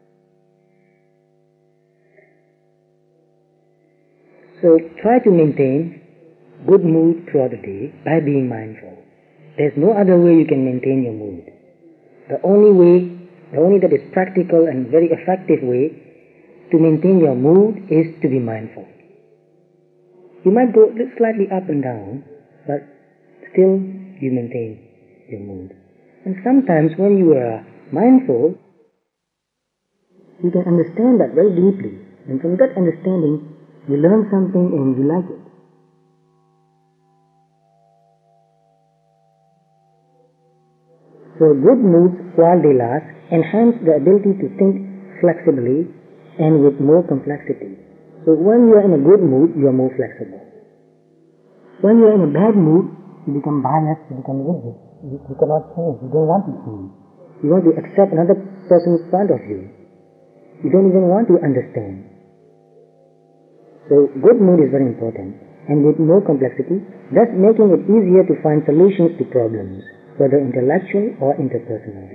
So try to maintain good mood throughout the day by being mindful. There's no other way you can maintain your mood. The only that is practical and very effective way to maintain your mood is to be mindful. You might go slightly up and down, but still you maintain your mood. And sometimes when you are mindful, you can understand that very deeply. And from that understanding, you learn something and you like it. So good moods, while they last, enhance the ability to think flexibly and with more complexity. So when you are in a good mood, you are more flexible. When you are in a bad mood, you become biased, you become rigid. You cannot change, you don't want to change. You want to accept another person's point of view. You don't even want to understand. So good mood is very important, and with more complexity, thus making it easier to find solutions to problems, whether intellectual or interpersonal.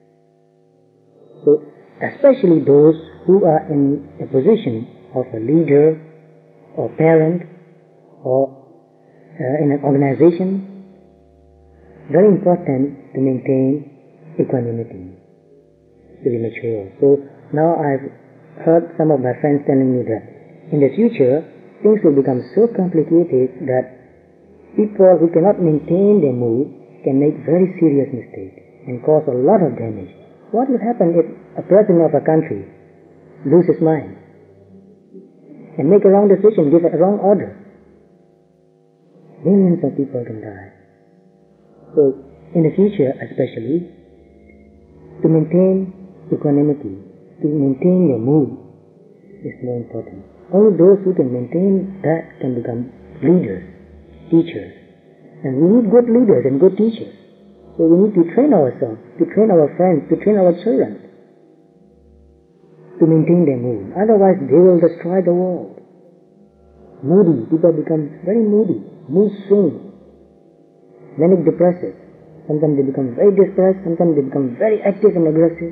So especially those who are in a position of a leader or parent or in an organization, very important to maintain equanimity, to be mature. So now I've heard some of my friends telling me that in the future things will become so complicated that people who cannot maintain their mood can make very serious mistakes and cause a lot of damage. What will happen if a president of a country loses his mind and make a wrong decision, give a wrong order? Millions of people can die. So in the future especially, to maintain equanimity, to maintain your mood is more important. Only those who can maintain that can become leaders, teachers. And we need good leaders and good teachers. So we need to train ourselves, to train our friends, to train our children to maintain their mood. Otherwise they will destroy the world. Moody, people become very moody, mood swings, manic depressive. Sometimes they become very distressed, sometimes they become very active and aggressive.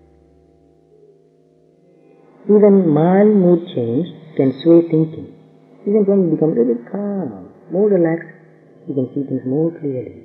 Even mild mood change can sway thinking. Even when you become a little calm, more relaxed, you can see things more clearly.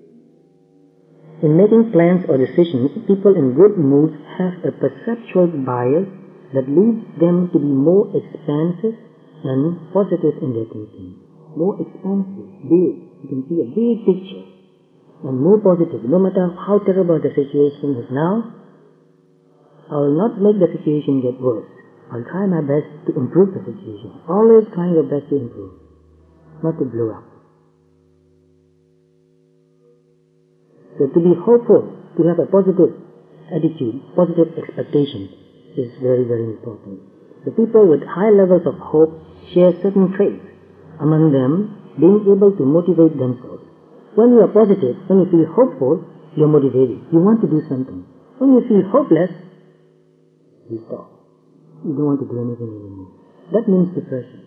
In making plans or decisions, people in good moods have a perceptual bias that leads them to be more expansive and positive in their thinking. More expansive, big. You can see a big picture. And more positive. No matter how terrible the situation is now, I will not make the situation get worse. I'll try my best to improve the situation. Always trying your best to improve, not to blow up. So to be hopeful, to have a positive attitude, positive expectation is very, very important. The people with high levels of hope share certain traits. Among them, being able to motivate themselves. When you are positive, when you feel hopeful, you are motivated. You want to do something. When you feel hopeless, you stop. You don't want to do anything anymore. That means depression.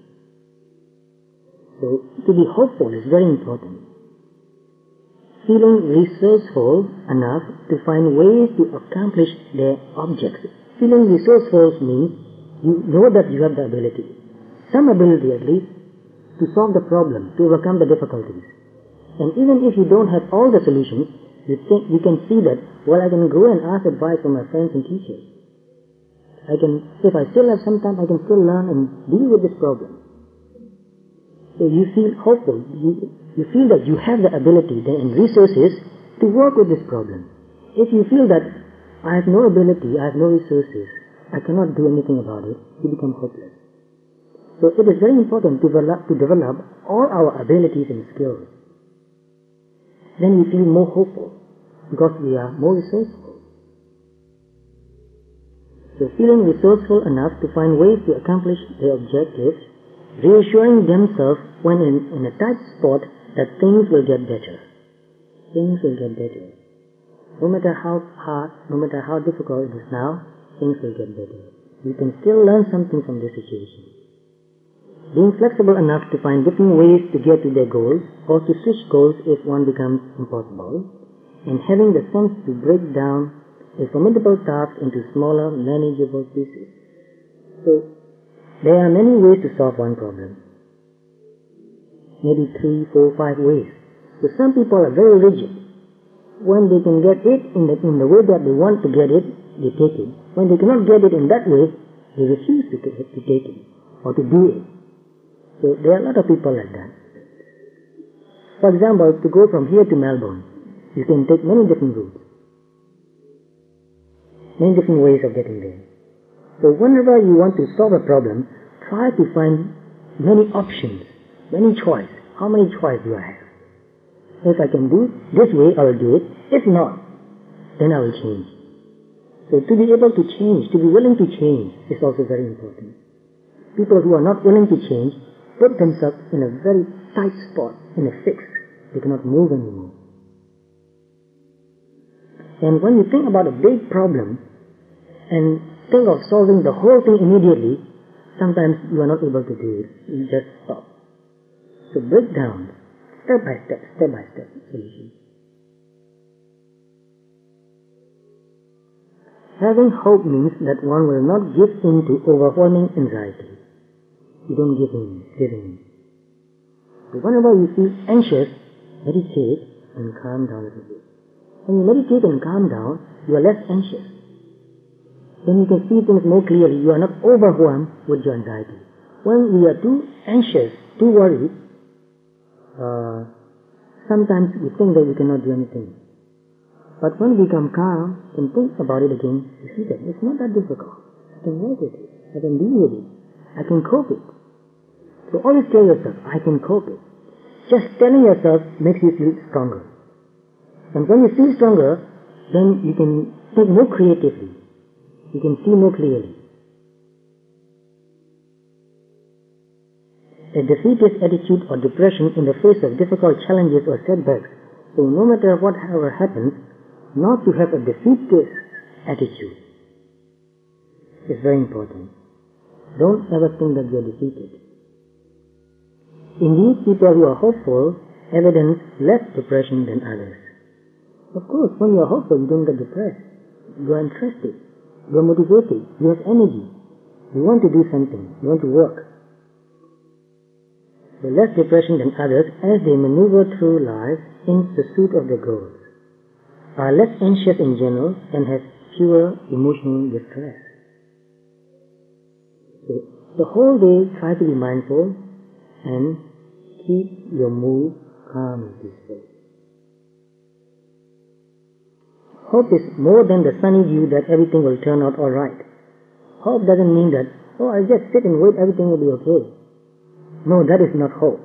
So to be hopeful is very important. Feeling resourceful enough to find ways to accomplish their objects. Feeling resourceful means you know that you have the ability, some ability at least, to solve the problem, to overcome the difficulties. And even if you don't have all the solutions, you can see that, well, I can go and ask advice from my friends and teachers. If I still have some time, I can still learn and deal with this problem. So you feel hopeful. You feel that you have the ability and resources to work with this problem. If you feel that I have no ability, I have no resources, I cannot do anything about it, you become hopeless. So it is very important to develop all our abilities and skills. Then we feel more hopeful because we are more resourceful. So feeling resourceful enough to find ways to accomplish their objectives, reassuring themselves when in a tight spot that things will get better. Things will get better. No matter how hard, no matter how difficult it is now, things will get better. You can still learn something from this situation. Being flexible enough to find different ways to get to their goals or to switch goals if one becomes impossible, and having the sense to break down a formidable task into smaller, manageable pieces. So, there are many ways to solve one problem. Maybe 3, 4, 5 ways. So some people are very rigid. When they can get it in the way that they want to get it, they take it. When they cannot get it in that way, they refuse to take it or to do it. So there are a lot of people like that. For example, to go from here to Melbourne, you can take many different routes. Many different ways of getting there. So whenever you want to solve a problem, try to find many options, many choices. How many choices do I have? If I can do this way, I will do it. If not, then I will change. So to be able to change, to be willing to change is also very important. People who are not willing to change put themselves in a very tight spot, in a fix. They cannot move anymore. And when you think about a big problem and think of solving the whole thing immediately, sometimes you are not able to do it. You just stop. So break down, step by step solution. Having hope means that one will not give in to overwhelming anxiety. You don't give in. So whenever you feel anxious, meditate and calm down a little bit. When you meditate and calm down, you are less anxious. Then you can see things more clearly. You are not overwhelmed with your anxiety. When we are too anxious, too worried, sometimes we think that we cannot do anything. But when we become calm and think about it again, you see that it's not that difficult. I can work with it. I can deal with it. I can cope it. So always tell yourself, I can cope it. Just telling yourself makes you feel stronger. And when you feel stronger, then you can think more creatively. You can see more clearly. A defeatist attitude or depression in the face of difficult challenges or setbacks. So no matter whatever happens, not to have a defeatist attitude is very important. Don't ever think that you are defeated. Indeed, people who are hopeful evidence less depression than others. Of course, when you are hopeful, you don't get depressed. You are interested. You are motivated. You have energy. You want to do something. You want to work. So less depression than others as they maneuver through life in pursuit of their goals. Are less anxious in general and have fewer emotional distress. So the whole day try to be mindful and keep your mood calm and peaceful. Hope is more than the sunny view that everything will turn out alright. Hope doesn't mean that, I'll just sit and wait, everything will be okay. No, that is not hope.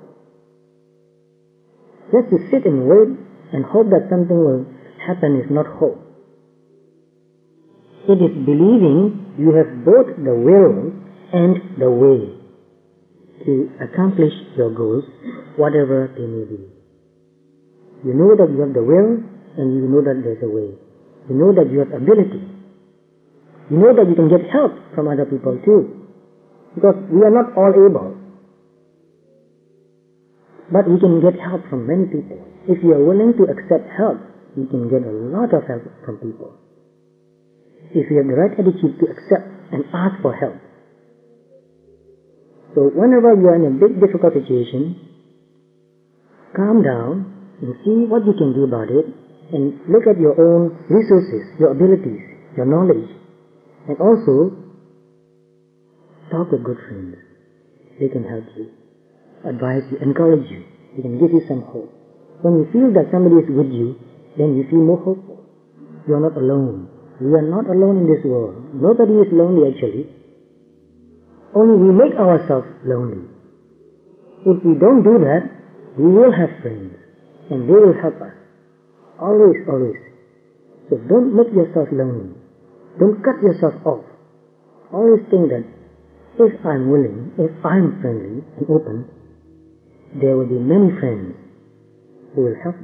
Just to sit and wait and hope that something will happen is not hope. It is believing you have both the will and the way to accomplish your goals, whatever they may be. You know that you have the will and you know that there's a way. You know that you have ability. You know that you can get help from other people too. Because we are not all able. But we can get help from many people. If you are willing to accept help, you can get a lot of help from people. If you have the right attitude to accept and ask for help. So whenever you are in a big difficult situation, calm down and see what you can do about it and look at your own resources, your abilities, your knowledge. And also, talk with good friends. They can help you, advise you, encourage you. They can give you some hope. When you feel that somebody is with you, then you feel more hopeful. You are not alone. We are not alone in this world. Nobody is lonely actually. Only we make ourselves lonely. If we don't do that, we will have friends and they will help us. Always, always. So don't make yourself lonely. Don't cut yourself off. always think that if I'm willing, if I'm friendly and open, there will be many friends who will help me.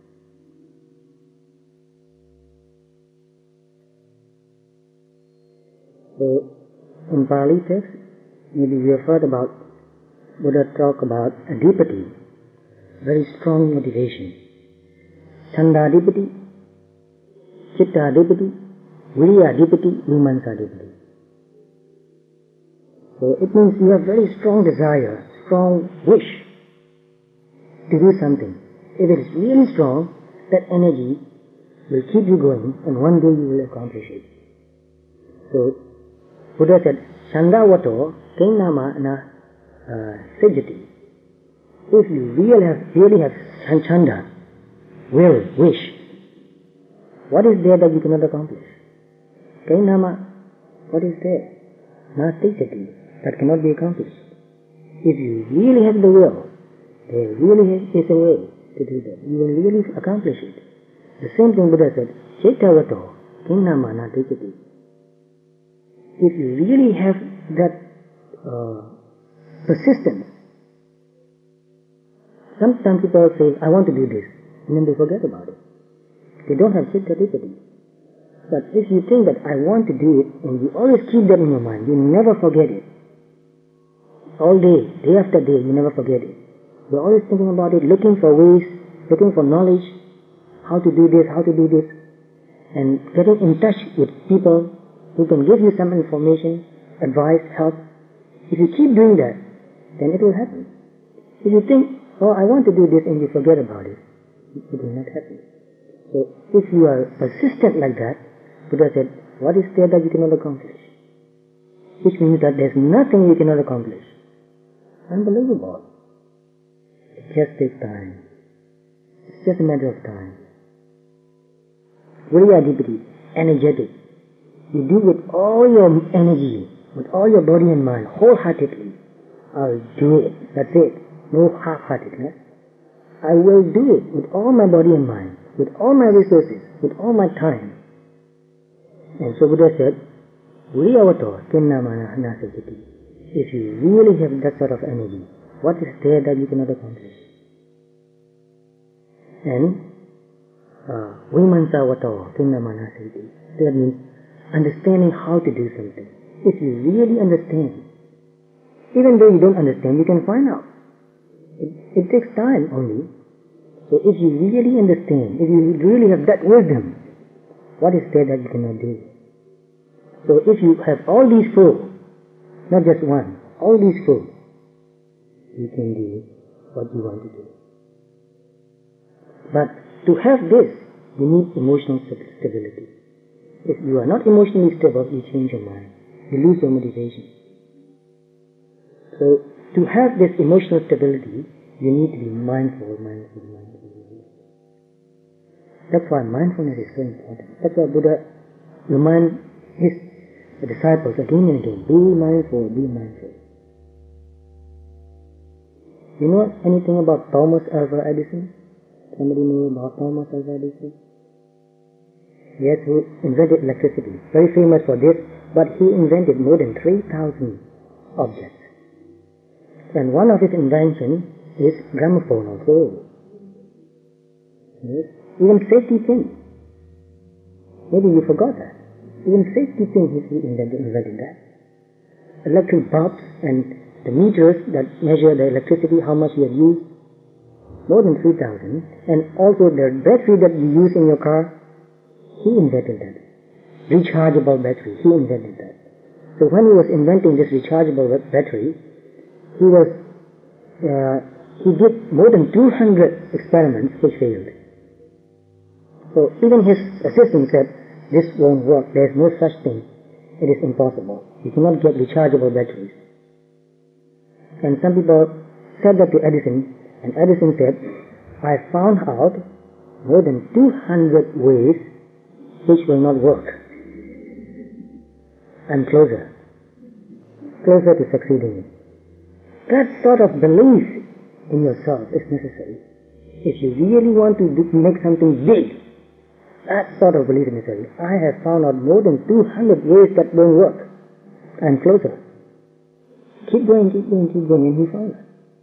So, in Pali text, maybe you have heard about Buddha talk about adipati, very strong motivation. Chanda-adipati, Chitta-adipati, Viriya-adipati, Vimansa-adipati. So it means you have very strong desire, strong wish to do something. If it is really strong, that energy will keep you going and one day you will accomplish it. So Buddha said, Chandavato Kenama na Sejati. If you really have chanda, will, wish, what is there that you cannot accomplish? Kenama, what is there? Na Sejati, that cannot be accomplished. If you really have the will, there really is a way to do that. You will really accomplish it. The same thing Buddha said, Chetavato Kenama na Sejati. If you really have that persistence, sometimes people say, I want to do this, and then they forget about it. They don't have chitta-adipati. But if you think that I want to do it, and you always keep that in your mind, you never forget it. All day, day after day, you never forget it. You're always thinking about it, looking for ways, looking for knowledge, how to do this, and getting in touch with people who can give you some information, advice, help. If you keep doing that, then it will happen. If you think, oh, I want to do this, and you forget about it, it will not happen. So if you are persistent like that, Buddha said, what is there that you cannot accomplish? Which means that there's nothing you cannot accomplish. Unbelievable. It just takes time. It's just a matter of time. Viriya-adipati, energetic. You do with all your energy, with all your body and mind, wholeheartedly. I'll do it. That's it. No half-heartedness. I will do it with all my body and mind, with all my resources, with all my time. And so Buddha said, Viriya-avato Kennama na Sejati. If you really have that sort of energy, what is there that you cannot accomplish? And Vimansa-avato Kennama na Sejati. That means understanding how to do something. If you really understand, even though you don't understand, you can find out. It takes time only. So if you really understand, if you really have that wisdom, what is there that you cannot do? So if you have all these four, not just one, all these four, you can do what you want to do. But to have this, you need emotional stability. If you are not emotionally stable, you change your mind. You lose your motivation. So to have this emotional stability, you need to be mindful. That's why mindfulness is so important. That's why Buddha reminds his disciples again and again, be mindful, be mindful. You know anything about Thomas Alva Edison? Somebody know about Thomas Alva Edison? Yes, who invented electricity. Very famous for this, but he invented more than 3,000 objects. And one of his inventions is gramophone also. Yes. Even safety pin. Maybe you forgot that. Even safety pin he invented that. Electric bulbs and the meters that measure the electricity, how much you have used, more than 3,000. And also the battery that you use in your car, he invented that. Rechargeable battery, he invented that. So when he was inventing this rechargeable battery, he did more than 200 experiments which failed. So even his assistant said, this won't work, there is no such thing, it is impossible. You cannot get rechargeable batteries. And some people said that to Edison, and Edison said, I found out more than 200 ways which will not work. I'm closer to succeeding. That sort of belief in yourself is necessary. If you really want to make something big, that sort of belief is necessary. I have found out more than 200 ways that won't work. and closer. Keep going, keep going, keep going, and he follows.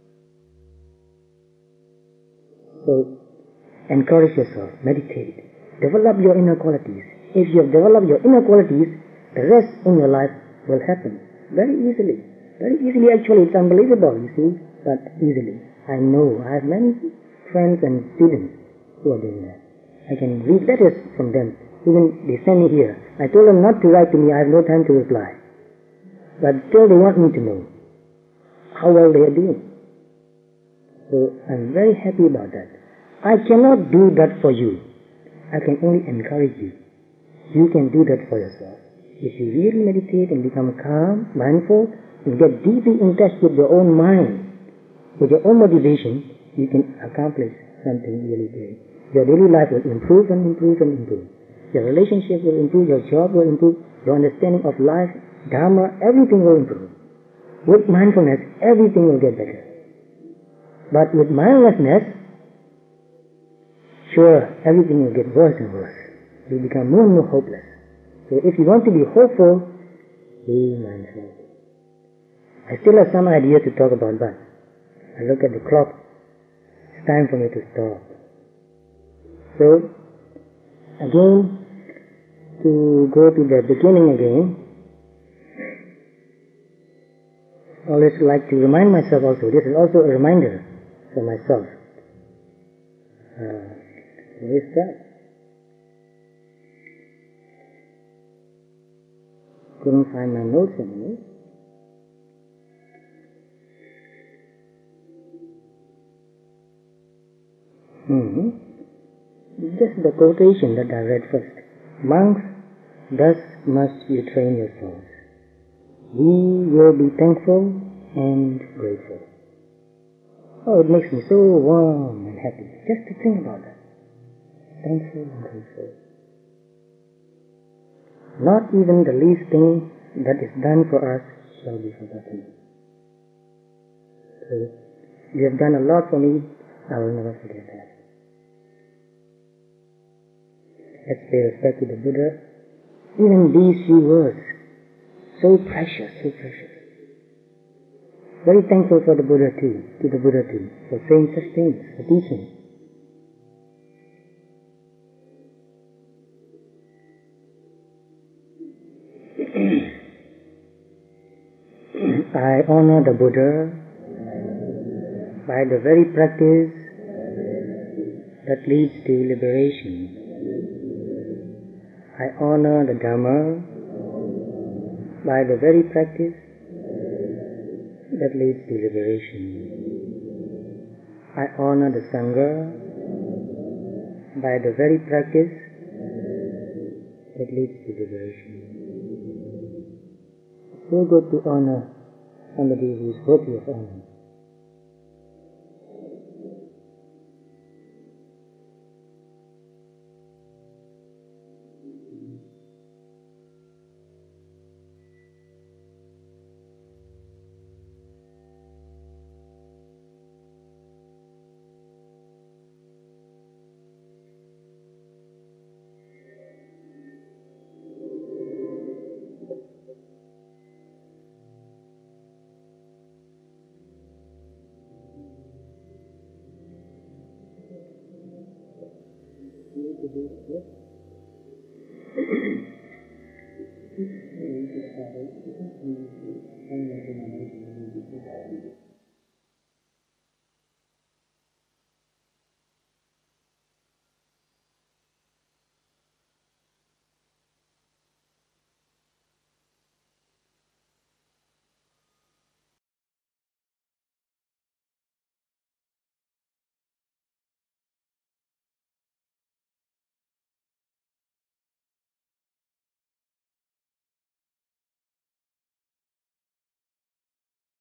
So, encourage yourself, meditate, develop your inner qualities. If you have developed your inner qualities, the rest in your life will happen very easily. Very easily, actually. It's unbelievable, you see, but easily. I know. I have many friends and students who are doing that. I can read letters from them. Even they send me here. I told them not to write to me. I have no time to reply. But still they want me to know how well they are doing. So I'm very happy about that. I cannot do that for you. I can only encourage you. You can do that for yourself. If you really meditate and become calm, mindful, and get deeply in touch with your own mind, with your own motivation, you can accomplish something really great. Your daily life will improve and improve and improve. Your relationship will improve, your job will improve, your understanding of life, Dharma, everything will improve. With mindfulness, everything will get better. But with mindlessness, sure, everything will get worse and worse. You become more and more hopeless. So if you want to be hopeful, be mindful. I still have some ideas to talk about, but I look at the clock. It's time for me to stop. So, again, to go to the beginning again, I always like to remind myself also, this is also a reminder for myself. Where is that? Couldn't find my notes anymore. Just the quotation that I read first. Monks, thus must you train your souls. We will be thankful and grateful. Oh, it makes me so warm and happy just to think about that. Thankful and grateful. Not even the least thing that is done for us shall be forgotten. So, you have done a lot for me, I will never forget that. Let's pay respect to the Buddha. Even these few words, so precious, so precious. Very thankful for the Buddha too, for saying such things, for teaching. I honor the Buddha by the very practice that leads to liberation. I honor the Dhamma by the very practice that leads to liberation. I honor the Sangha by the very practice that leads to liberation. It's so good to honor somebody who is worthy of honor.